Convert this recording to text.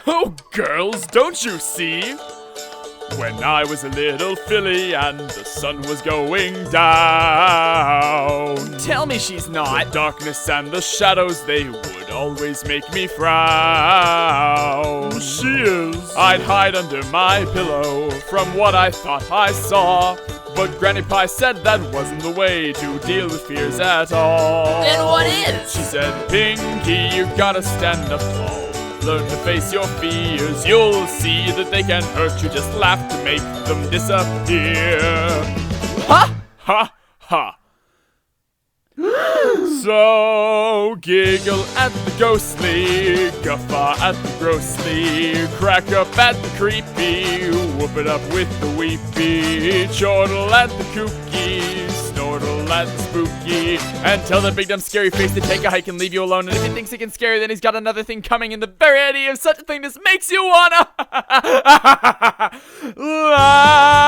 Oh, girls, don't you see? When I was a little filly and the sun was going down, Tell me she's the not. darkness and the shadows, they would always make me frown. She is. I'd hide under my pillow from what I thought I saw, but Granny Pie said that wasn't the way to deal with fears at all. Then what is? She said, Pinky, you gotta stand up tall. Learn to face your fears. You'll see that they can hurt you. Just laugh to make them disappear. Ha! Ha ha. So giggle at the ghostly, guffaw at the grossly, crack up at the creepy, whoop it up with the weepy, chortle at the kooky, snortle at the spooky, and tell that big dumb scary face to take a hike and leave you alone. And if he thinks he can scare you, then he's got another thing coming, and the very idea of such a thing just makes you wanna laugh.